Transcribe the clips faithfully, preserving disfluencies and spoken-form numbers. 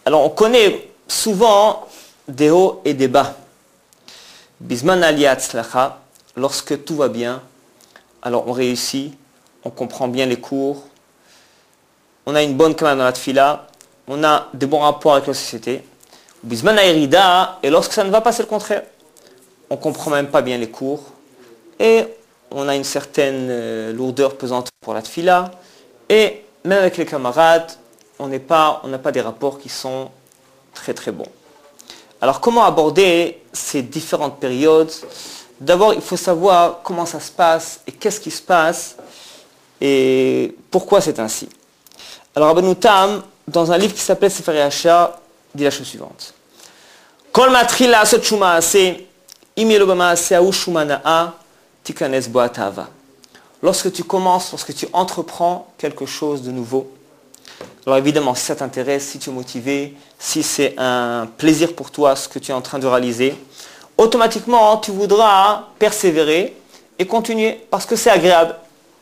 Alors on connaît souvent des hauts et des bas. Bisman aliyat tzlacha, lorsque tout va bien, alors on réussit, on comprend bien les cours, on a une bonne camarade dans la tfila, on a des bons rapports avec la société. Bisman ayrida, et lorsque ça ne va pas, c'est le contraire. On ne comprend même pas bien les cours et on a une certaine euh, lourdeur pesante pour la tfila et même avec les camarades, on n'est pas, on n'a pas des rapports qui sont très très bons. Alors comment aborder ces différentes périodes? D'abord, il faut savoir comment ça se passe et qu'est-ce qui se passe et pourquoi c'est ainsi. Alors Rabbeinu Tam, dans un livre qui s'appelle Sefer Yashar, dit la chose suivante. Kol matril la'asot shum ma'aseh, im yelo b'ma'aseh ha'u shum hana'a, tikanes bo ha'ta'ava. Lorsque tu commences, lorsque tu entreprends quelque chose de nouveau, alors évidemment, si ça t'intéresse, si tu es motivé, si c'est un plaisir pour toi ce que tu es en train de réaliser, automatiquement, tu voudras persévérer et continuer parce que c'est agréable.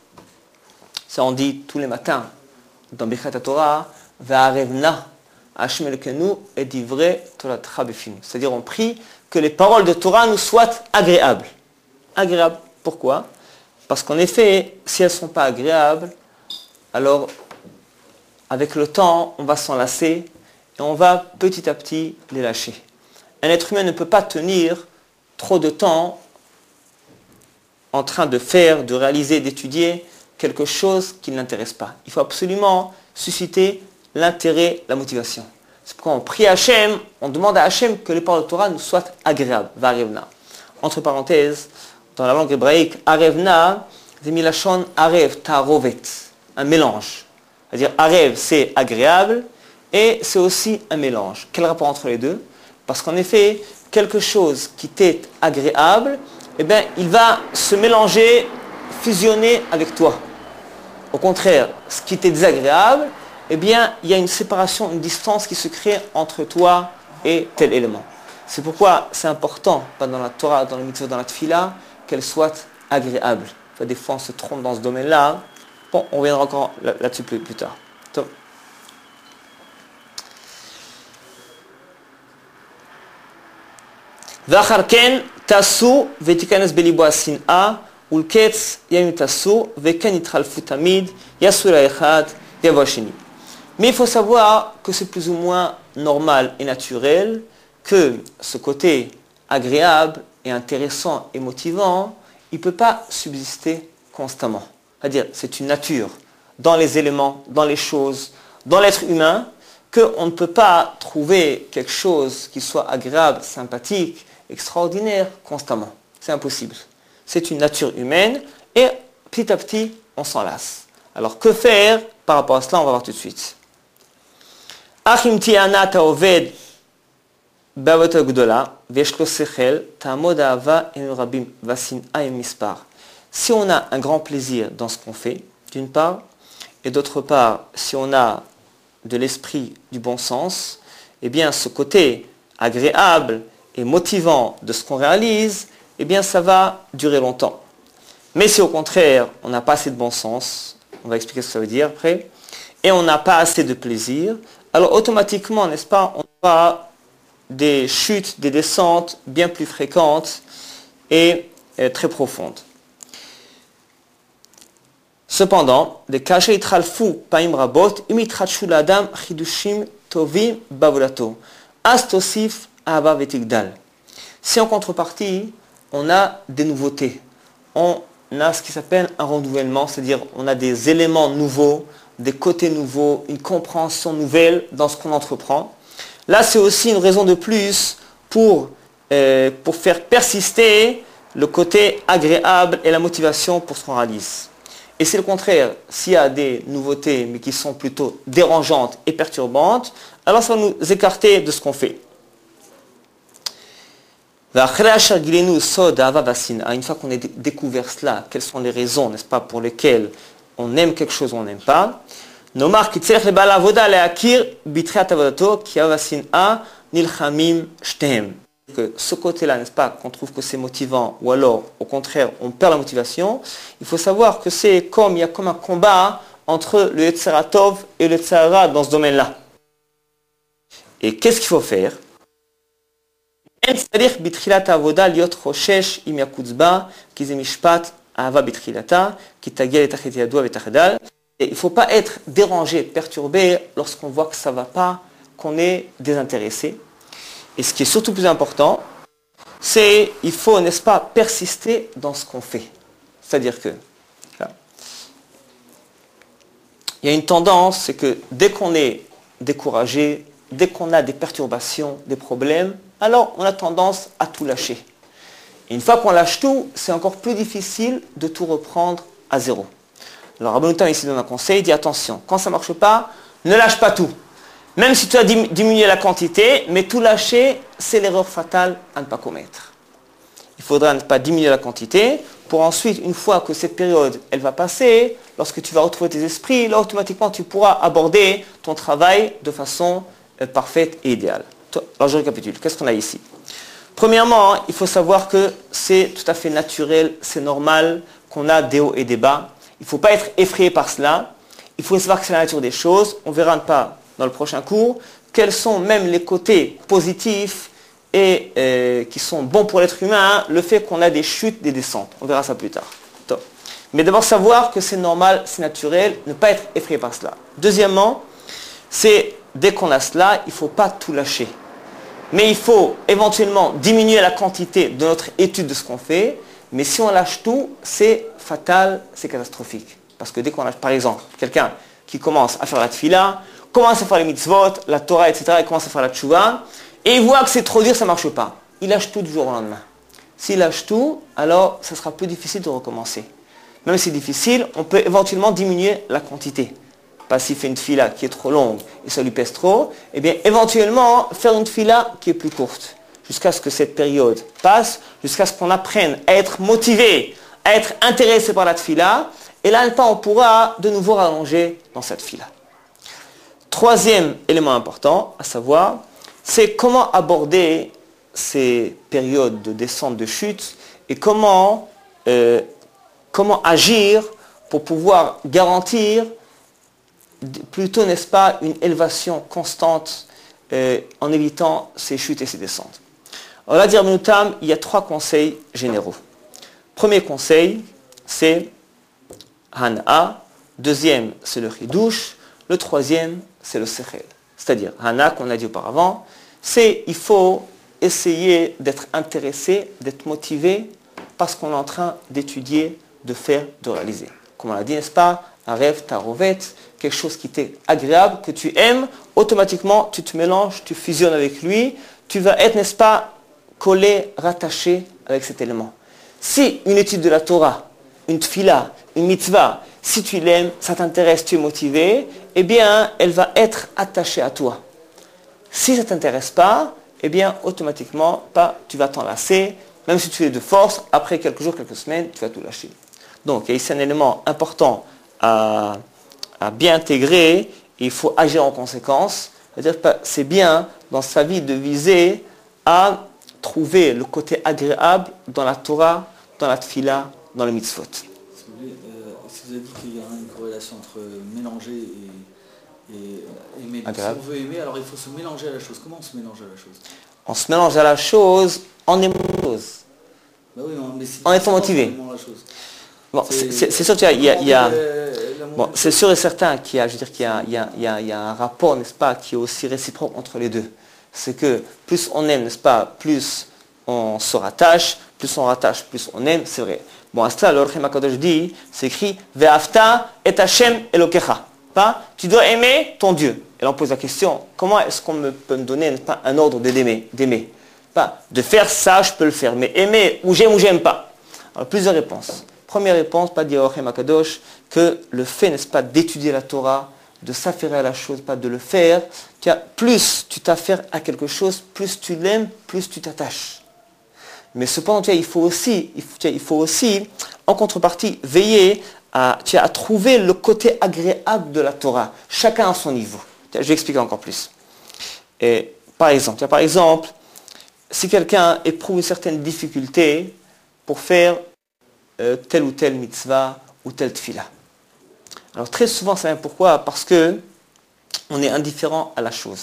Ça on dit tous les matins dans Birkat HaTorah, Va'arevna Hashem Elokenu et divrei Toratcha befinu. C'est-à-dire on prie que les paroles de Torah nous soient agréables. Agréables. Pourquoi? Parce qu'en effet, si elles ne sont pas agréables, alors avec le temps, on va s'en lasser et on va petit à petit les lâcher. Un être humain ne peut pas tenir trop de temps en train de faire, de réaliser, d'étudier quelque chose qui ne l'intéresse pas. Il faut absolument susciter l'intérêt, la motivation. C'est pourquoi on prie à Hachem, on demande à Hachem que les paroles de Torah nous soient agréables. Va'arevna. Entre parenthèses, dans la langue hébraïque, arevna, c'est milachon arev, ta'arovet, un mélange. C'est-à-dire, arev, c'est agréable, et c'est aussi un mélange. Quel rapport entre les deux? Parce qu'en effet, quelque chose qui t'est agréable, eh bien, il va se mélanger, fusionner avec toi. Au contraire, ce qui t'est désagréable, eh bien, il y a une séparation, une distance qui se crée entre toi et tel élément. C'est pourquoi c'est important, pas dans la Torah, dans le mitzvah, dans la tfila, qu'elle soit agréable. Enfin, des fois, on se trompe dans ce domaine-là. Bon, on reviendra encore là-dessus plus, plus tard. Donc, V'acharken tasu v'tikanes belibo hasin'a ulketz yamim tasu v'ken yitralfu tamid yasu la'echad yavo hasheni. Mais il faut savoir que c'est plus ou moins normal et naturel que ce côté agréable et intéressant et motivant, il ne peut pas subsister constamment. C'est-à-dire, c'est une nature dans les éléments, dans les choses, dans l'être humain, qu'on ne peut pas trouver quelque chose qui soit agréable, sympathique, extraordinaire constamment. C'est impossible. C'est une nature humaine et petit à petit, on s'en lasse. Alors que faire par rapport à cela? On va voir tout de suite. Si on a un grand plaisir dans ce qu'on fait, d'une part, et d'autre part, si on a de l'esprit, du bon sens, eh bien ce côté agréable et motivant de ce qu'on réalise, eh bien ça va durer longtemps. Mais si au contraire, on n'a pas assez de bon sens, on va expliquer ce que ça veut dire après, et on n'a pas assez de plaisir, alors automatiquement, n'est-ce pas, on aura des chutes, des descentes bien plus fréquentes et, et très profondes. Cependant, les cachets itralfu paim rabot imitrachu l'adam chidushim tovim bavulato astosif ava vetigdal. Si en contrepartie, on a des nouveautés, on a ce qui s'appelle un renouvellement, c'est-à-dire on a des éléments nouveaux, des côtés nouveaux, une compréhension nouvelle dans ce qu'on entreprend. Là, c'est aussi une raison de plus pour, euh, pour faire persister le côté agréable et la motivation pour ce qu'on réalise. Et c'est le contraire, s'il y a des nouveautés mais qui sont plutôt dérangeantes et perturbantes, alors ça va nous écarter de ce qu'on fait. Une fois qu'on a découvert cela, quelles sont les raisons, n'est-ce pas, pour lesquelles on aime quelque chose ou on n'aime pas, que ce côté-là, n'est-ce pas, qu'on trouve que c'est motivant, ou alors, au contraire, on perd la motivation, il faut savoir que c'est comme, il y a comme un combat entre le Yetzer Tov et le Yetzer Hara dans ce domaine-là. Et qu'est-ce qu'il faut faire? Il ne faut pas être dérangé, perturbé lorsqu'on voit que ça ne va pas, qu'on est désintéressé. Et ce qui est surtout plus important, c'est il faut, n'est-ce pas, persister dans ce qu'on fait. C'est-à-dire que là, il y a une tendance, c'est que dès qu'on est découragé, dès qu'on a des perturbations, des problèmes, alors on a tendance à tout lâcher. Et une fois qu'on lâche tout, c'est encore plus difficile de tout reprendre à zéro. Alors Rabbeinu Tam ici donne un conseil, il dit attention, quand ça ne marche pas, ne lâche pas tout. Même si tu as diminué la quantité, mais tout lâcher, c'est l'erreur fatale à ne pas commettre. Il faudra ne pas diminuer la quantité pour ensuite, une fois que cette période, elle va passer, lorsque tu vas retrouver tes esprits, là automatiquement tu pourras aborder ton travail de façon euh, parfaite et idéale. Alors je récapitule, qu'est-ce qu'on a ici? Premièrement, il faut savoir que c'est tout à fait naturel, c'est normal qu'on a des hauts et des bas. Il ne faut pas être effrayé par cela. Il faut savoir que c'est la nature des choses. On verra pas dans le prochain cours quels sont même les côtés positifs et euh, qui sont bons pour l'être humain, le fait qu'on a des chutes, des descentes. On verra ça plus tard. Top. Mais d'abord savoir que c'est normal, c'est naturel, ne pas être effrayé par cela. Deuxièmement, c'est dès qu'on a cela, il ne faut pas tout lâcher. Mais il faut éventuellement diminuer la quantité de notre étude de ce qu'on fait. Mais si on lâche tout, c'est fatal, c'est catastrophique. Parce que dès qu'on lâche, par exemple, quelqu'un qui commence à faire la tfila, commence à faire les mitzvot, la Torah, et cetera, il commence à faire la tchouva, et il voit que c'est trop dur, ça ne marche pas. Il lâche tout du jour au lendemain. S'il lâche tout, alors ça sera plus difficile de recommencer. Même si c'est difficile, on peut éventuellement diminuer la quantité. Pas s'il fait une tfila qui est trop longue et ça lui pèse trop, eh bien éventuellement faire une tfila qui est plus courte. Jusqu'à ce que cette période passe, jusqu'à ce qu'on apprenne à être motivé, à être intéressé par la tfila, et là, on pourra de nouveau rallonger dans cette tfila. Troisième élément important à savoir, c'est comment aborder ces périodes de descente, de chute, et comment, euh, comment agir pour pouvoir garantir plutôt, n'est-ce pas, une élévation constante euh, en évitant ces chutes et ces descentes. Alors là, dire Rabbeinu Tam, il y a trois conseils généraux. Premier conseil, c'est Hana. Deuxième, c'est le Chidouche. Le troisième, c'est le Sechel. C'est-à-dire, Hana, qu'on a dit auparavant, c'est il faut essayer d'être intéressé, d'être motivé par ce qu'on est en train d'étudier, de faire, de réaliser. Comme on l'a dit, n'est-ce pas, un rêve, ta rovette, quelque chose qui t'est agréable, que tu aimes, automatiquement, tu te mélanges, tu fusionnes avec lui, tu vas être, n'est-ce pas, collé, rattaché avec cet élément. Si une étude de la Torah, une tfila, une mitzvah, si tu l'aimes, ça t'intéresse, tu es motivé, eh bien, elle va être attachée à toi. Si ça ne t'intéresse pas, eh bien, automatiquement, pas, tu vas t'en lasser, même si tu es de force, après quelques jours, quelques semaines, tu vas tout lâcher. Donc, il y a ici un élément important à, à bien intégrer, et il faut agir en conséquence. C'est-à-dire que c'est bien, dans sa vie, de viser à trouver le côté agréable dans la Torah, dans la tfila, dans le mitzvot. Si vous voulez, euh, si vous avez dit qu'il y a une corrélation entre mélanger et, et aimer. Donc, si on veut aimer, alors il faut se mélanger à la chose. Comment on se mélange à la chose? On se mélange à la chose en aimant la chose. Bah oui, non, mais en étant motivé. Bon, c'est sûr qu'il y a, il y a bon, c'est sûr et certain qu'il y a, je veux dire qu'il y a, il y a, il y a, il y a un rapport, n'est-ce pas, qui est aussi réciproque entre les deux. C'est que plus on aime, n'est-ce pas, plus on se rattache, plus on rattache, plus on aime, c'est vrai. Bon, à cela, le Orchem HaKadosh dit, c'est écrit « Ve'afta et Hashem Elokecha ». Pas, tu dois aimer ton Dieu. Et là, on pose la question, comment est-ce qu'on me, peut me donner, n'est-ce pas, un ordre d'aimer, d'aimer? Pas, de faire ça, je peux le faire, mais aimer, ou j'aime ou j'aime pas. Alors, plusieurs réponses. Première réponse, pas dire Orchem HaKadosh, que le fait, n'est-ce pas, d'étudier la Torah, de s'affairer à la chose, pas de le faire, tu as, plus tu t'affaires à quelque chose, plus tu l'aimes, plus tu t'attaches. Mais cependant, tu as, il, faut aussi, il, faut, tu as, il faut aussi, en contrepartie, veiller à, tu as, à trouver le côté agréable de la Torah, chacun à son niveau. Tu as, je vais expliquer encore plus. Et, par exemple, tu as, par exemple, si quelqu'un éprouve une certaine difficulté pour faire euh, telle ou telle mitzvah ou telle tfila. Alors très souvent, ça vient pourquoi? Parce que on est indifférent à la chose.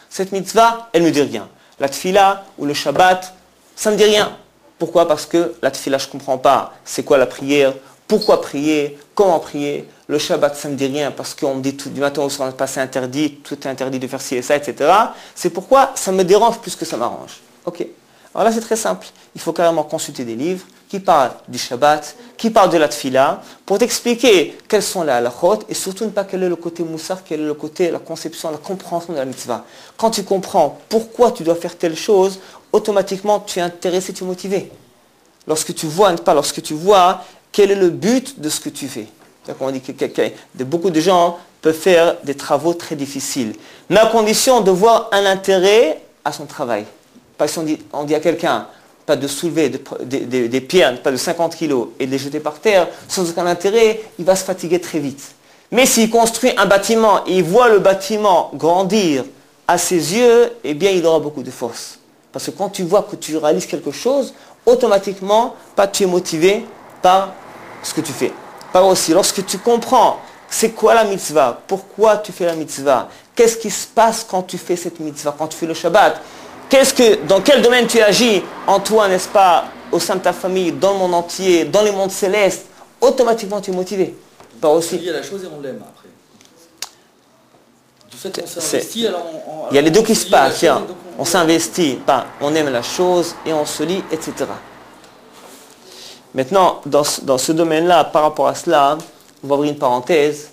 Cette mitzvah, elle ne me dit rien. La tfila ou le Shabbat, ça ne me dit rien. Pourquoi? Parce que la tfila, je ne comprends pas. C'est quoi la prière? Pourquoi prier? Comment prier? Le Shabbat, ça ne me dit rien parce qu'on me dit tout, du matin au soir, c'est interdit, tout est interdit de faire ci et ça, et cetera. C'est pourquoi ça me dérange plus que ça m'arrange. Ok. Alors là, c'est très simple. Il faut carrément consulter des livres qui parlent du Shabbat, qui parlent de la tfila, pour t'expliquer quels sont les halachot et surtout ne pas quel est le côté moussar, quel est le côté, la conception, la compréhension de la mitzvah. Quand tu comprends pourquoi tu dois faire telle chose, automatiquement tu es intéressé, tu es motivé. Lorsque tu vois, pas lorsque tu vois quel est le but de ce que tu fais. On dit que, que, que, que beaucoup de gens peuvent faire des travaux très difficiles, mais à condition de voir un intérêt à son travail. Parce qu'on dit, on dit à quelqu'un, pas de soulever de, de, de, des pierres, pas de cinquante kilos, et de les jeter par terre, sans aucun intérêt, il va se fatiguer très vite. Mais s'il construit un bâtiment, et il voit le bâtiment grandir à ses yeux, eh bien il aura beaucoup de force. Parce que quand tu vois que tu réalises quelque chose, automatiquement, pas tu es motivé par ce que tu fais. Par aussi, lorsque tu comprends c'est quoi la mitzvah, pourquoi tu fais la mitzvah, qu'est-ce qui se passe quand tu fais cette mitzvah, quand tu fais le Shabbat, qu'est-ce que, dans quel domaine tu agis en toi, n'est-ce pas, au sein de ta famille, dans le monde entier, dans les mondes célestes, automatiquement tu es motivé. Par aussi. On dit à la chose et on l'aime après. Du fait qu'on s'investit, alors on, on, il y a les deux qui se passent, tiens. On, on s'investit, on aime la chose et on se lie, et cetera. Maintenant, dans, dans ce domaine-là, par rapport à cela, on va ouvrir une parenthèse.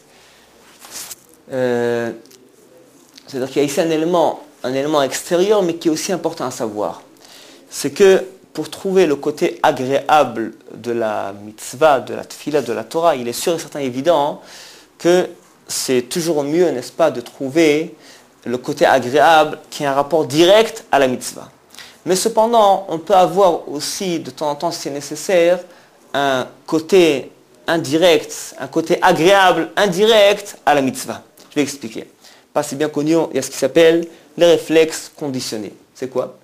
Euh, C'est-à-dire qu'il y a ici un élément, un élément extérieur, mais qui est aussi important à savoir. C'est que pour trouver le côté agréable de la mitzvah, de la tfila, de la Torah, il est sûr et certain évident que c'est toujours mieux, n'est-ce pas, de trouver le côté agréable qui a un rapport direct à la mitzvah. Mais cependant, on peut avoir aussi, de temps en temps, si c'est nécessaire, un côté indirect, un côté agréable, indirect à la mitzvah. Je vais expliquer. Pas si bien connu, il y a ce qui s'appelle les réflexes conditionnés. C'est quoi?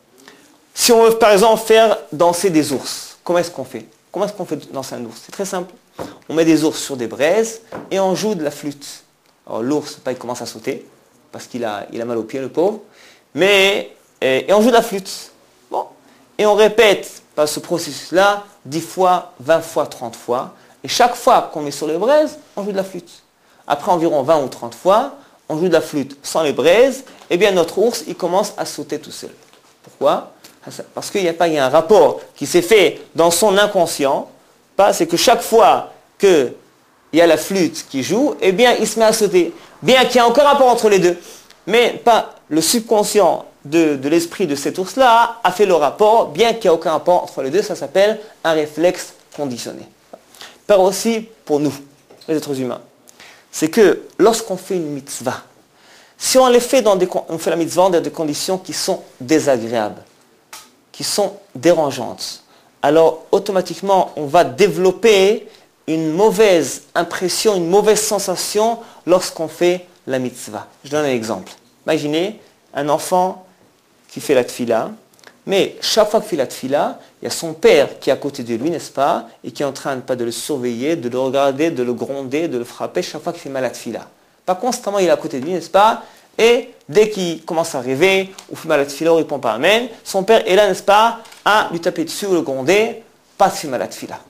Si on veut, par exemple, faire danser des ours, comment est-ce qu'on fait? Comment est-ce qu'on fait danser un ours? C'est très simple. On met des ours sur des braises et on joue de la flûte. Alors l'ours, il commence à sauter, parce qu'il a, il a mal aux pieds, le pauvre. Mais, et, et on joue de la flûte. Bon. Et on répète par ce processus-là dix fois, vingt fois, trente fois. Et chaque fois qu'on met sur les braises, on joue de la flûte. Après environ vingt ou trente fois, on joue de la flûte sans les braises, et bien notre ours, il commence à sauter tout seul. Pourquoi? Parce qu'il y a pas, il y a un rapport qui s'est fait dans son inconscient. C'est que chaque fois qu'il y a la flûte qui joue, eh bien il se met à sauter. Bien qu'il y ait encore un rapport entre les deux. Mais pas le subconscient de, de l'esprit de cet ours-là a fait le rapport, bien qu'il n'y ait aucun rapport entre les deux. Ça s'appelle un réflexe conditionné. Par aussi pour nous, les êtres humains. C'est que lorsqu'on fait une mitzvah, si on les fait dans des, on fait la mitzvah dans des conditions qui sont désagréables, qui sont dérangeantes, alors automatiquement on va développer une mauvaise impression, une mauvaise sensation lorsqu'on fait la mitzvah. Je donne un exemple. Imaginez un enfant qui fait la tfila, mais chaque fois qu'il fait la tfila, il y a son père qui est à côté de lui, n'est-ce pas, et qui est en train de, pas, de le surveiller, de le regarder, de le gronder, de le frapper chaque fois qu'il fait mal la tfila. Pas constamment il est à côté de lui, n'est-ce pas, et dès qu'il commence à rêver, ou fait mal la tfila, ou répond pas amen, son père est là, n'est-ce pas, à lui taper dessus ou le gronder, pas de faire mal la tfila.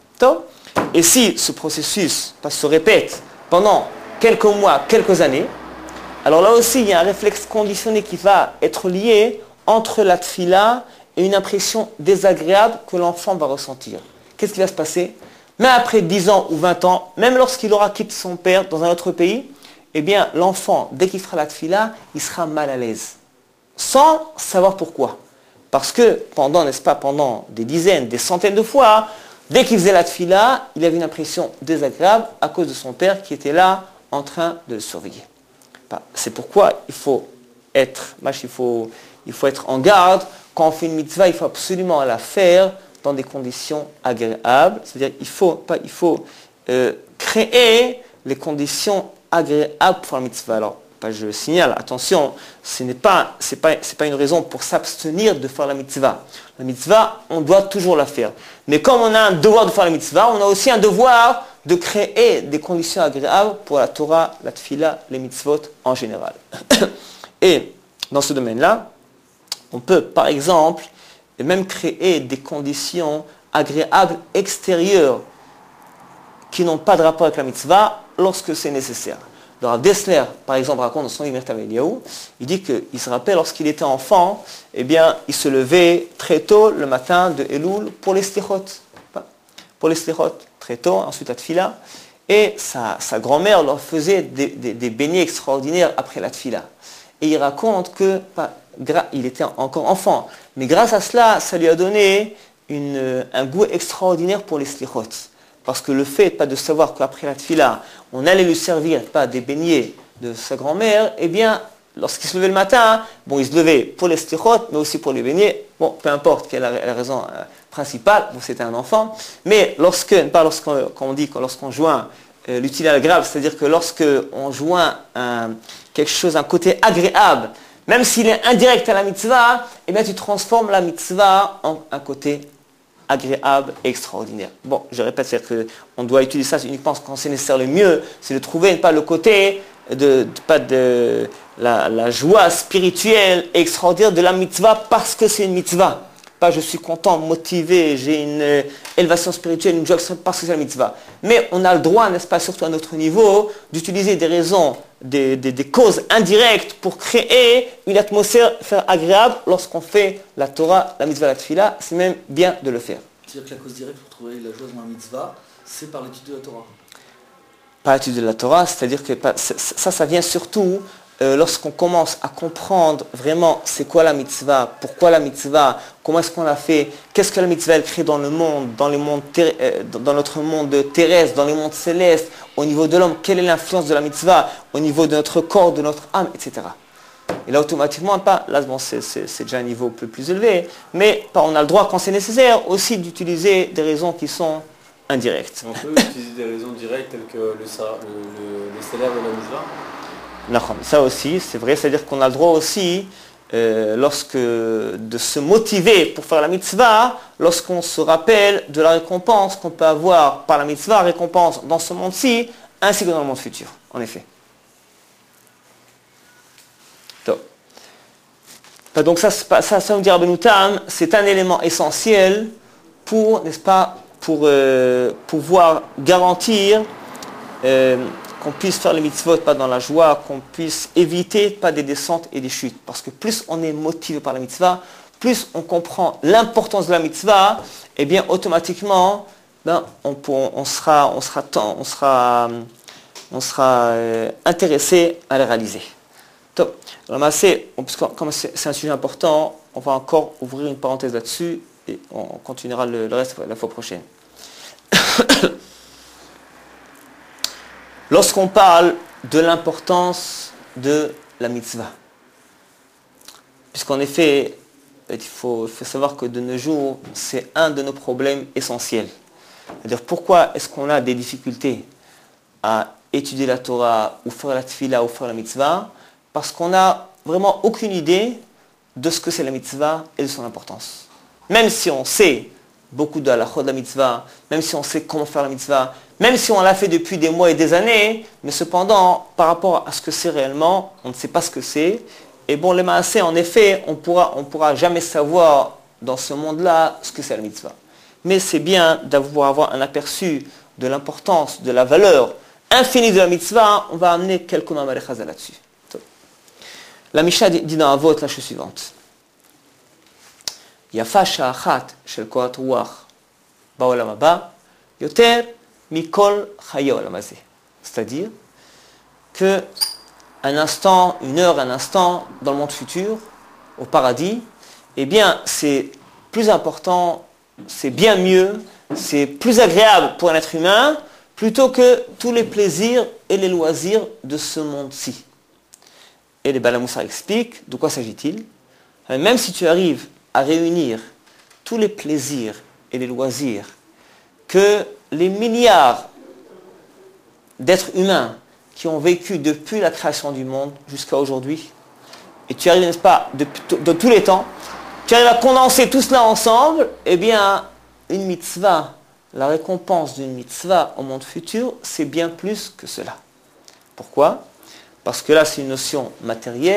Et si ce processus pas, se répète pendant quelques mois, quelques années, alors là aussi il y a un réflexe conditionné qui va être lié entre la tfila et une impression désagréable que l'enfant va ressentir. Qu'est-ce qui va se passer? Mais après dix ans ou vingt ans, même lorsqu'il aura quitté son père dans un autre pays, eh bien l'enfant, dès qu'il fera la tfila, il sera mal à l'aise. Sans savoir pourquoi. Parce que pendant, n'est-ce pas, pendant des dizaines, des centaines de fois, dès qu'il faisait la tfila, il avait une impression désagréable à cause de son père qui était là en train de le surveiller. C'est pourquoi il faut être, il faut, il faut être en garde. Quand on fait une mitzvah, il faut absolument la faire dans des conditions agréables. C'est-à-dire qu'il faut, pas, il faut euh, créer les conditions agréables pour la mitzvah. Alors, pas, je signale, attention, ce n'est pas, c'est pas, c'est pas une raison pour s'abstenir de faire la mitzvah. La mitzvah, on doit toujours la faire. Mais comme on a un devoir de faire la mitzvah, on a aussi un devoir de créer des conditions agréables pour la Torah, la tfila, les mitzvot en général. Et dans ce domaine-là, on peut, par exemple, même créer des conditions agréables extérieures qui n'ont pas de rapport avec la mitzvah lorsque c'est nécessaire. Alors Dessler, par exemple, raconte dans son livre Mirtav Eliyahu, il dit qu'il se rappelle lorsqu'il était enfant, eh bien, il se levait très tôt le matin de Elul pour les slichot. Pour les slichot, très tôt, ensuite la tfila. Et sa, sa grand-mère leur faisait des, des, des beignets extraordinaires après la tfila. Et il raconte que, pas, gra, il était encore enfant, mais grâce à cela, ça lui a donné une, un goût extraordinaire pour les slichot. Parce que le fait pas de savoir qu'après la tfila, on allait lui servir pas des beignets de sa grand-mère, eh bien, lorsqu'il se levait le matin, bon, il se levait pour les slichot, mais aussi pour les beignets. Bon, peu importe quelle est la raison euh, principale, bon, c'était un enfant. Mais lorsque, pas lorsqu'on on dit, lorsqu'on joint euh, l'utile à l'agréable, c'est-à-dire que lorsqu'on joint un, quelque chose, un côté agréable, même s'il est indirect à la mitzvah, eh bien, tu transformes la mitzvah en un côté agréable et extraordinaire. Bon, je répète, c'est qu'on doit utiliser ça uniquement quand c'est nécessaire. Le mieux, c'est de trouver pas le côté de, de pas de la, la joie spirituelle et extraordinaire de la mitzvah parce que c'est une mitzvah. Pas je suis content, motivé, j'ai une euh, élévation spirituelle, une joie parce que c'est la mitzvah. Mais on a le droit, n'est-ce pas, surtout à notre niveau, d'utiliser des raisons, des, des, des causes indirectes pour créer une atmosphère agréable lorsqu'on fait la Torah, la mitzvah, la tefila. C'est même bien de le faire. C'est-à-dire que la cause directe pour trouver la joie dans la mitzvah, c'est par l'étude de la Torah. Par l'étude de la Torah, c'est-à-dire que ça, ça vient surtout Euh, lorsqu'on commence à comprendre vraiment c'est quoi la mitzvah, pourquoi la mitzvah, comment est-ce qu'on l'a fait, qu'est-ce que la mitzvah elle crée dans le monde, dans, les mondes ter- euh, dans notre monde terrestre, dans les mondes célestes, au niveau de l'homme, quelle est l'influence de la mitzvah, au niveau de notre corps, de notre âme, et cetera. Et là automatiquement, pas, là bon, c'est, c'est, c'est déjà un niveau un peu plus élevé, mais pas, on a le droit quand c'est nécessaire aussi d'utiliser des raisons qui sont indirectes. On peut utiliser des raisons directes telles que le, le, le, le salaire de la mitzvah. Ça aussi, c'est vrai, c'est-à-dire qu'on a le droit aussi, euh, lorsque, de se motiver pour faire la mitzvah, lorsqu'on se rappelle de la récompense qu'on peut avoir par la mitzvah, récompense dans ce monde-ci, ainsi que dans le monde futur, en effet. Donc ça, ça, ça nous dit Rabbeinu Tam, c'est un élément essentiel pour, n'est-ce pas, pour euh, pouvoir garantir euh, qu'on puisse faire les mitzvot pas dans la joie, qu'on puisse éviter pas des descentes et des chutes. Parce que plus on est motivé par la mitzvah, plus on comprend l'importance de la mitzvah, et bien automatiquement, ben, on, pour, on sera, on sera, on sera, on sera euh, intéressé à la réaliser. Donc, alors, c'est, comme c'est, c'est un sujet important, on va encore ouvrir une parenthèse là-dessus et on continuera le, le reste la fois prochaine. Lorsqu'on parle de l'importance de la mitzvah, puisqu'en effet, il faut, il faut savoir que de nos jours, c'est un de nos problèmes essentiels. C'est-à-dire, pourquoi est-ce qu'on a des difficultés à étudier la Torah, ou faire la tefila, ou faire la mitzvah? Parce qu'on n'a vraiment aucune idée de ce que c'est la mitzvah et de son importance. Même si on sait beaucoup de halachot de la mitzvah, même si on sait comment faire la mitzvah, même si on l'a fait depuis des mois et des années, mais cependant, par rapport à ce que c'est réellement, on ne sait pas ce que c'est. Et bon, les maaseh, en effet, on pourra, on pourra jamais savoir dans ce monde-là ce que c'est la mitzvah. Mais c'est bien d'avoir avoir un aperçu de l'importance, de la valeur infinie de la mitzvah. On va amener quelques mamarech chazal là-dessus. La Mishnah dit dans Avot la chose suivante. Yafa sha'achat shel kohat ruach ba'olam haba yoter mikol chayei olam hazeh. C'est-à-dire que un instant, une heure, un instant dans le monde futur, au paradis, eh bien c'est plus important, c'est bien mieux, c'est plus agréable pour un être humain plutôt que tous les plaisirs et les loisirs de ce monde-ci. Et les Balamoussa expliquent de quoi s'agit-il. Même si tu arrives à réunir tous les plaisirs et les loisirs que les milliards d'êtres humains qui ont vécu depuis la création du monde jusqu'à aujourd'hui, et tu arrives, n'est-ce pas, de, de tous les temps, tu arrives à condenser tout cela ensemble, eh bien, une mitzvah, la récompense d'une mitzvah au monde futur, c'est bien plus que cela. Pourquoi ? Parce que là, c'est une notion matérielle,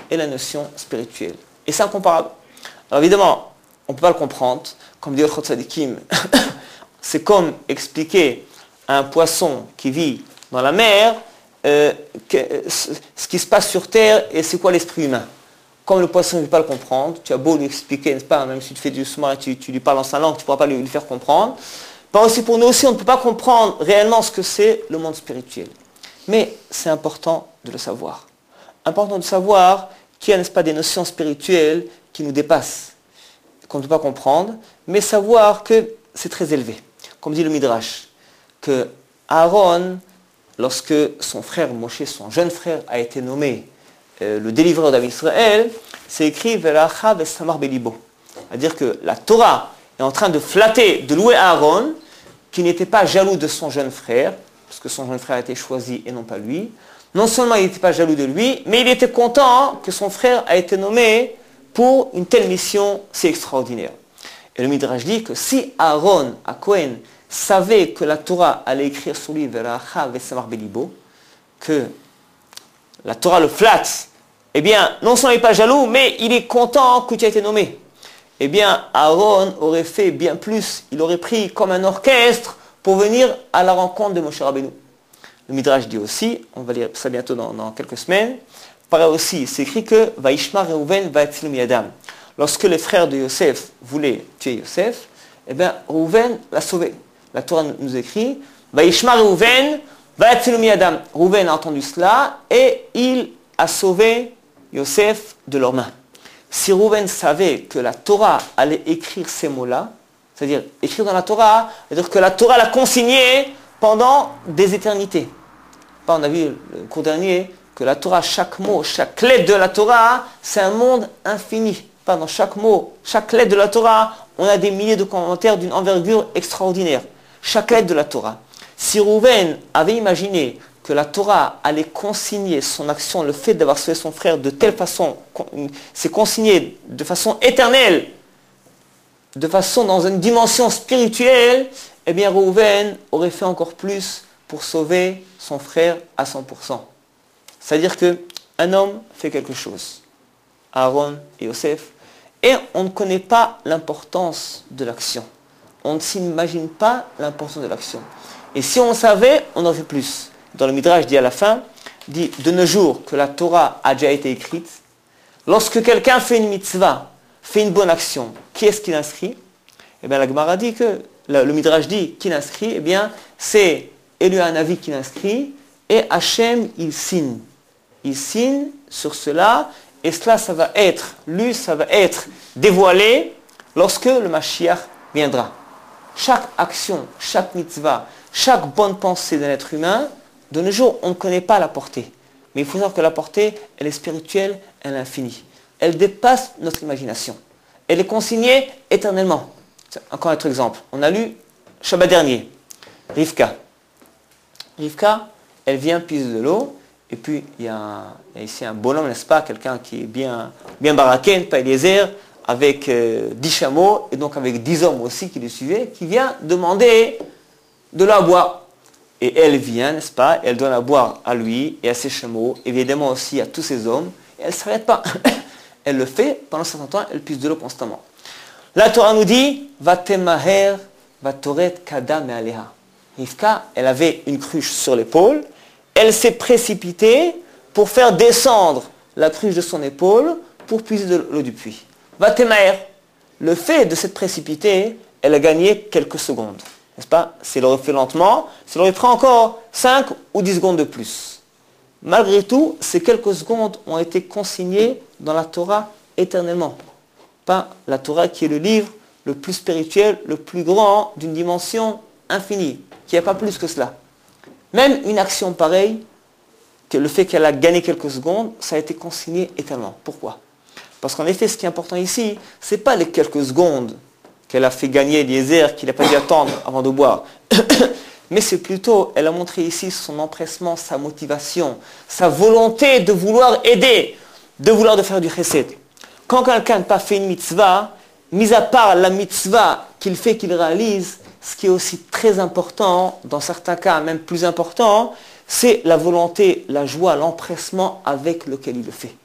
et la notion spirituelle. Et c'est incomparable. Alors évidemment, on ne peut pas le comprendre. Comme dit Orchot Tzadikim, c'est comme expliquer à un poisson qui vit dans la mer euh, que, ce qui se passe sur Terre et c'est quoi l'esprit humain. Comme le poisson ne veut pas le comprendre, tu as beau lui expliquer, n'est-ce pas, même si tu fais du sous-marin et tu, tu lui parles en sa langue, tu ne pourras pas lui, lui faire comprendre. Pas aussi pour nous aussi, on ne peut pas comprendre réellement ce que c'est le monde spirituel. Mais c'est important de le savoir. Important de savoir qu'il y a, n'est-ce pas, des notions spirituelles qui nous dépassent, qu'on ne peut pas comprendre, mais savoir que c'est très élevé. Comme dit le Midrash, que Aaron, lorsque son frère Moshe, son jeune frère, a été nommé euh, le délivreur d'Israël, c'est écrit Velacha vesamar belibo. C'est-à-dire que la Torah est en train de flatter, de louer Aaron, qui n'était pas jaloux de son jeune frère, parce que son jeune frère a été choisi et non pas lui. Non seulement il n'était pas jaloux de lui, mais il était content que son frère a été nommé pour une telle mission si extraordinaire. Et le Midrash dit que si Aaron, à Cohen, savait que la Torah allait écrire sur lui Velacha vesamar belibo, que la Torah le flatte, eh bien, non seulement il n'est pas jaloux, mais il est content que tu aies été nommé. Eh bien, Aaron aurait fait bien plus. Il aurait pris comme un orchestre pour venir à la rencontre de Moshe Rabbeinu. Le Midrash dit aussi, on va lire ça bientôt dans, dans quelques semaines, pareil aussi, c'est écrit que Vaishma Reuven Vaetzilu miyadam. Lorsque les frères de Yosef voulaient tuer Yosef, eh bien, Reuven l'a sauvé. La Torah nous écrit Vaishma Reuven Vaetzilu miyadam. Reuven a entendu cela et il a sauvé Yosef de leurs mains. Si Reuven savait que la Torah allait écrire ces mots-là, c'est-à-dire écrire dans la Torah, c'est-à-dire que la Torah l'a consigné pendant des éternités. On a vu le cours dernier que la Torah, chaque mot, chaque lettre de la Torah, c'est un monde infini. Dans chaque mot, chaque lettre de la Torah, on a des milliers de commentaires d'une envergure extraordinaire. Chaque lettre de la Torah. Si Reuven avait imaginé que la Torah allait consigner son action, le fait d'avoir sauvé son frère de telle façon, c'est consigné de façon éternelle, de façon dans une dimension spirituelle, eh bien Reuven aurait fait encore plus pour sauver son frère à cent pour cent. C'est-à-dire qu'un homme fait quelque chose, Aaron et Yosef, et on ne connaît pas l'importance de l'action. On ne s'imagine pas l'importance de l'action. Et si on savait, on en fait plus. Dans le Midrash dit à la fin, dit de nos jours que la Torah a déjà été écrite, lorsque quelqu'un fait une mitzvah, fait une bonne action, qui est-ce qui l'inscrit? Eh bien la Gemara dit que, le, le Midrash dit qui l'inscrit, eh bien c'est Élu Hanavi qui l'inscrit, et Hachem il signe. Il signe sur cela, et cela ça va être lu, ça va être dévoilé lorsque le Mashiach viendra. Chaque action, chaque mitzvah, chaque bonne pensée d'un être humain, de nos jours, on ne connaît pas la portée. Mais il faut savoir que la portée, elle est spirituelle, elle est infinie. Elle dépasse notre imagination. Elle est consignée éternellement. Encore un autre exemple. On a lu Shabbat dernier, Rivka. Rivka, elle vient puiser de l'eau, et puis il y, a un, il y a ici un bonhomme, n'est-ce pas, quelqu'un qui est bien, bien baraqué, pas Eliezer, avec euh, dix chameaux, et donc avec dix hommes aussi qui le suivaient, qui vient demander de l'eau à boire. Et elle vient, n'est-ce pas, elle donne à boire à lui et à ses chameaux, évidemment aussi à tous ses hommes, et elle ne s'arrête pas. Elle le fait, pendant un certain temps, elle puise de l'eau constamment. La Torah nous dit, Vatemaher, Vatoret Kada Mealeha. Rivka, elle avait une cruche sur l'épaule, elle s'est précipitée pour faire descendre la cruche de son épaule pour puiser de l'eau du puits. Vatemaher, le fait de s'être précipitée, elle a gagné quelques secondes. N'est-ce pas? Si elle aurait fait lentement, ça aurait pris encore cinq ou dix secondes de plus. Malgré tout, ces quelques secondes ont été consignées dans la Torah éternellement. Pas la Torah qui est le livre le plus spirituel, le plus grand, d'une dimension infinie, qui n'y a pas plus que cela. Même une action pareille, que le fait qu'elle a gagné quelques secondes, ça a été consigné éternellement. Pourquoi? Parce qu'en effet, ce qui est important ici, ce n'est pas les quelques secondes qu'elle a fait gagner Eliezer, qu'il n'a pas dû attendre avant de boire. Mais c'est plutôt, elle a montré ici son empressement, sa motivation, sa volonté de vouloir aider, de vouloir de faire du chesed. Quand quelqu'un n'a pas fait une mitzvah, mis à part la mitzvah qu'il fait, qu'il réalise, ce qui est aussi très important, dans certains cas même plus important, c'est la volonté, la joie, l'empressement avec lequel il le fait.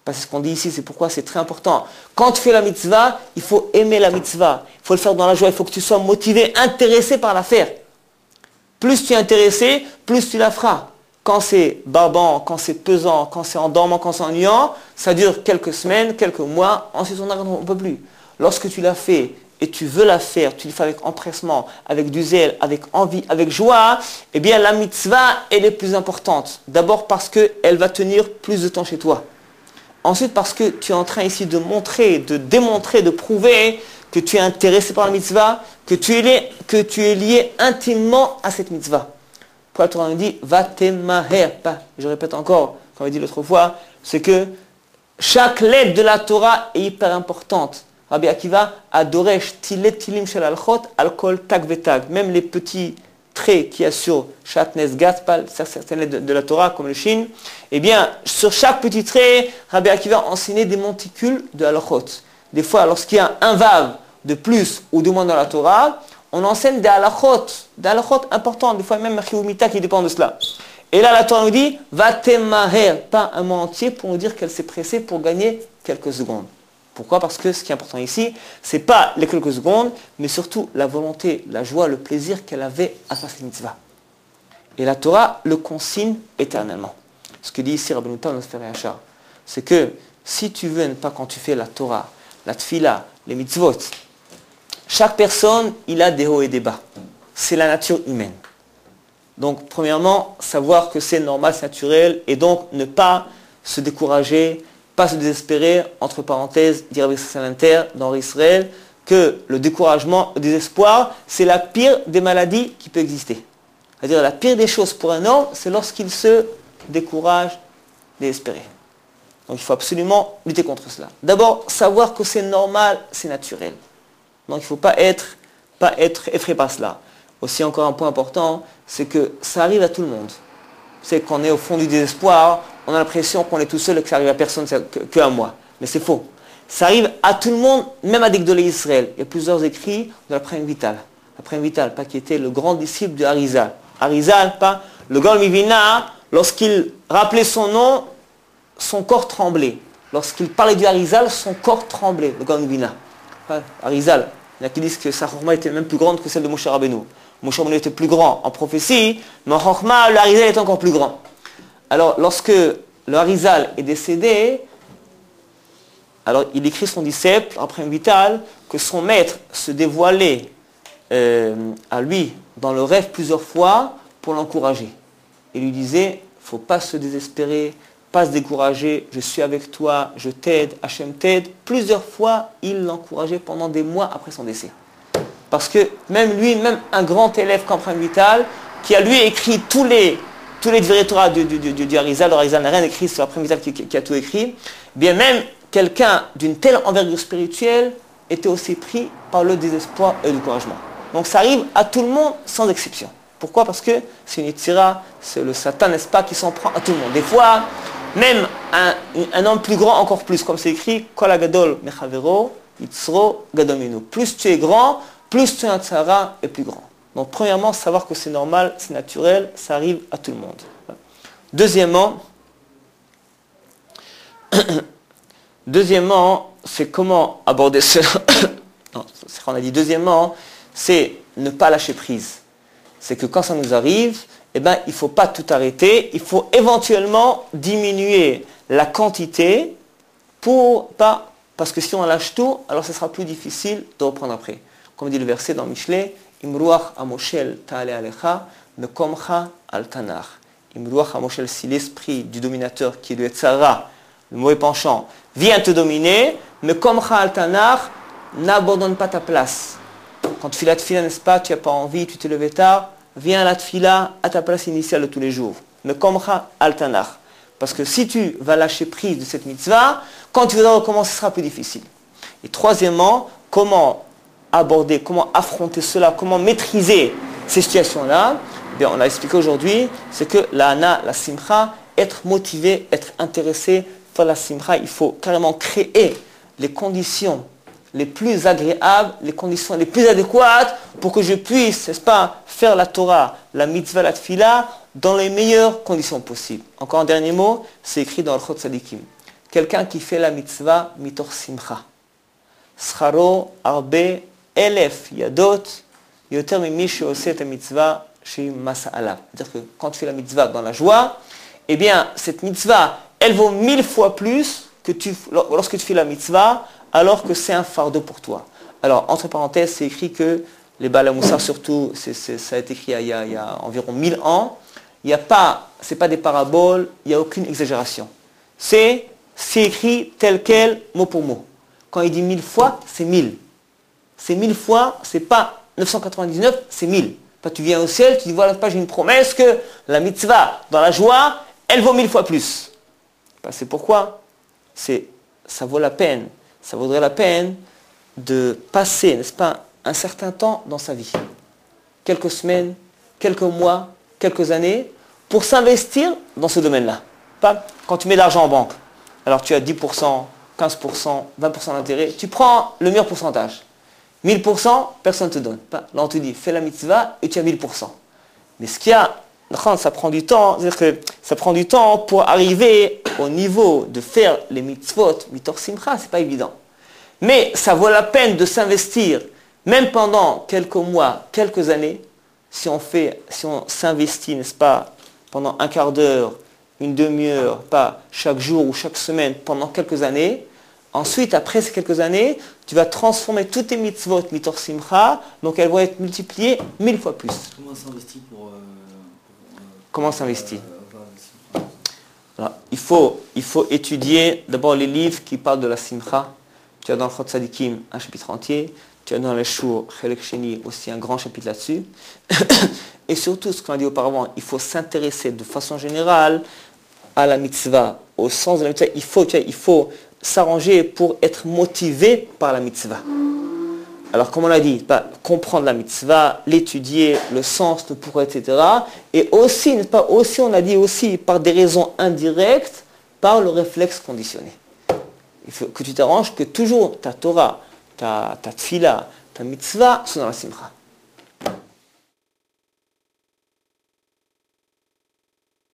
Parce que ce qu'on dit ici, c'est pourquoi c'est très important. Quand tu fais la mitzvah, il faut aimer la mitzvah. Il faut le faire dans la joie. Il faut que tu sois motivé, intéressé par la faire. Plus tu es intéressé, plus tu la feras. Quand c'est barbant, quand c'est pesant, quand c'est endormant, quand c'est ennuyant, ça dure quelques semaines, quelques mois, ensuite on n'arrête, on ne peut plus. Lorsque tu l'as fait et tu veux la faire, tu le fais avec empressement, avec du zèle, avec envie, avec joie, eh bien la mitzvah, elle est plus importante. D'abord parce qu'elle va tenir plus de temps chez toi. Ensuite parce que tu es en train ici de montrer, de démontrer, de prouver que tu es intéressé par la mitzvah, que tu es lié, que tu es lié intimement à cette mitzvah. Pour la Torah nous dit, va temaher, pas, je répète encore, comme on a dit l'autre fois, c'est que chaque lettre de la Torah est hyper importante. Rabbi Akiva, adoresh tilet tilim shel alchot, alkol tag vetag. Même les petits traits qu'il y a sur chaque nesgat, pas certaines lettres de, de la Torah, comme le shin, eh bien, sur chaque petit trait, Rabbi Akiva enseignait des monticules de alchot. Des fois, lorsqu'il y a un vav de plus ou de moins dans la Torah, on enseigne des halachot, des halachot importants, des fois même Mita qui dépend de cela. Et là, la Torah nous dit, va temaher, pas un mot entier pour nous dire qu'elle s'est pressée pour gagner quelques secondes. Pourquoi? Parce que ce qui est important ici, c'est pas les quelques secondes, mais surtout la volonté, la joie, le plaisir qu'elle avait à faire cette mitzvah. Et la Torah le consigne éternellement. Ce que dit ici Rabbi Natan dans le Sefer Yashar, c'est que si tu veux ne pas quand tu fais la Torah, la tfila, les mitzvot, chaque personne, il a des hauts et des bas. C'est la nature humaine. Donc, premièrement, savoir que c'est normal, c'est naturel, et donc ne pas se décourager, pas se désespérer, entre parenthèses, dire avec l'inter dans Israël, que le découragement, le désespoir, c'est la pire des maladies qui peut exister. C'est-à-dire la pire des choses pour un homme, c'est lorsqu'il se décourage, désespéré. Donc, il faut absolument lutter contre cela. D'abord, savoir que c'est normal, c'est naturel. Donc il ne faut pas être, pas être effrayé par cela. Aussi encore un point important, c'est que ça arrive à tout le monde. C'est qu'on est au fond du désespoir, on a l'impression qu'on est tout seul et que ça arrive à personne, que, que à moi. Mais c'est faux. Ça arrive à tout le monde, même à des Gdolei Israël. Il y a plusieurs écrits de la Prime Vital. La Prime Vital, pas qui était le grand disciple de Harizal. Harizal, pas le Gaon Mivina, lorsqu'il rappelait son nom, son corps tremblait. Lorsqu'il parlait du Harizal, son corps tremblait, le Gaon Mivina. Harizal, il y en a qui disent que sa chorma était même plus grande que celle de Moshe Rabbeinu. Moshe Rabbeinu était plus grand en prophétie, mais en chorma, le Harizal est encore plus grand. Alors, lorsque le Harizal est décédé, alors il écrit son disciple, après un vital, que son maître se dévoilait euh, à lui dans le rêve plusieurs fois pour l'encourager. Il lui disait, il ne faut pas se désespérer, pas se décourager, je suis avec toi, je t'aide, Hachem t'aide. Plusieurs fois, il l'encourageait pendant des mois après son décès. Parce que même lui, même un grand élève comme Prime Vital, qui a lui écrit tous les tous les Dvirei Torah du, du, du, du Harizal, le Harizal n'a rien écrit, c'est Prime Vital qui, qui, qui a tout écrit, bien même quelqu'un d'une telle envergure spirituelle était aussi pris par le désespoir et le découragement. Donc ça arrive à tout le monde sans exception. Pourquoi? Parce que c'est une Yetzira, c'est le Satan, n'est-ce pas, qui s'en prend à tout le monde. Des fois, même un, un homme plus grand, encore plus, comme c'est écrit, Kol hagadol mechavero, yitzro gadol minu. Plus tu es grand, plus tu es un tzara et plus grand. Donc premièrement, savoir que c'est normal, c'est naturel, ça arrive à tout le monde. Deuxièmement, deuxièmement, c'est comment aborder cela. Non, c'est ce qu'on a dit. Deuxièmement, c'est ne pas lâcher prise. C'est que quand ça nous arrive, eh ben, il ne faut pas tout arrêter, il faut éventuellement diminuer la quantité pour pas, parce que si on lâche tout, alors ce sera plus difficile de reprendre après. Comme dit le verset dans Michelet, Imruach amoshel ta'ale alecha, mekomcha al tanach. Imruach amoshel, si l'esprit du dominateur qui est le Yetzara, le mauvais penchant, vient te dominer, mekomcha al tanach, n'abandonne pas ta place. Quand tu fais la tfila, n'est-ce pas, tu n'as pas envie, tu t'es levé tard, viens à la tfila à ta place initiale de tous les jours. Mekomcha al tanach. Parce que si tu vas lâcher prise de cette mitzvah, quand tu voudras recommencer, ce sera plus difficile. Et troisièmement, comment aborder, comment affronter cela, comment maîtriser ces situations-là, bien, on a expliqué aujourd'hui, c'est que la hana, la simcha, être motivé, être intéressé, faire la simcha, il faut carrément créer les conditions les plus agréables, les conditions les plus adéquates pour que je puisse, n'est-ce pas, faire la Torah, la mitzvah, la tfila, dans les meilleures conditions possibles. Encore un dernier mot, c'est écrit dans le Chot Tzadikim. quelqu'un qui fait la mitzvah mitor simcha. Scharo arbe elef yadot yoter mimi she'oseh et mitzvah chez masa alav. C'est-à-dire que quand tu fais la mitzvah dans la joie, eh bien cette mitzvah, elle vaut mille fois plus que tu, lorsque tu fais la mitzvah, alors que c'est un fardeau pour toi. Alors entre parenthèses, c'est écrit que les Baal HaMussar surtout, c'est, c'est, ça a été écrit il y a, il y a environ mille ans. Il n'y a pas, c'est pas des paraboles, il n'y a aucune exagération. C'est, c'est écrit tel quel, mot pour mot. Quand il dit mille fois, c'est mille. C'est mille fois, c'est pas neuf cent quatre-vingt-dix-neuf, c'est mille. Quand tu viens au ciel, tu dis voilà, j'ai une promesse que la mitzvah, dans la joie, elle vaut mille fois plus. C'est pourquoi c'est, ça vaut la peine, ça vaudrait la peine de passer, n'est-ce pas, un certain temps dans sa vie. Quelques semaines, quelques mois, quelques années, pour s'investir dans ce domaine-là. Pas quand tu mets de l'argent en banque, alors tu as dix pour cent, quinze pour cent, vingt pour cent d'intérêt, tu prends le meilleur pourcentage. mille pour cent, personne ne te donne. Pas. Là, on te dit, fais la mitzvah et tu as mille pour cent. Mais ce qu'il y a, ça prend du temps, c'est-à-dire que ça prend du temps pour arriver au niveau de faire les mitzvot, mitor simcha, c'est pas évident. Mais ça vaut la peine de s'investir, même pendant quelques mois, quelques années, si on fait, si on s'investit, n'est-ce pas, pendant un quart d'heure, une demi-heure, pas chaque jour ou chaque semaine, pendant quelques années. Ensuite, après ces quelques années, tu vas transformer toutes tes mitzvot, mitor simcha, donc elles vont être multipliées mille fois plus. Comment s'investit pour... Euh, pour euh, Comment s'investit euh, Alors, il, faut, il faut étudier d'abord les livres qui parlent de la simcha. Tu as dans le Chot Tzadikim un chapitre entier. Tu as dans les Shur, Chelek Sheni, aussi un grand chapitre là-dessus. Et surtout, ce qu'on a dit auparavant, il faut s'intéresser de façon générale à la mitzvah, au sens de la mitzvah. Il faut, tu vois, il faut s'arranger pour être motivé par la mitzvah. Alors, comme on l'a dit, pas comprendre la mitzvah, l'étudier, le sens, le pourquoi, et cetera. Et aussi, n'est-ce pas, aussi, on a dit aussi, par des raisons indirectes, par le réflexe conditionné. Il faut que tu t'arranges que toujours ta Torah, ta, ta tfila, ta mitzvah sont dans la simcha.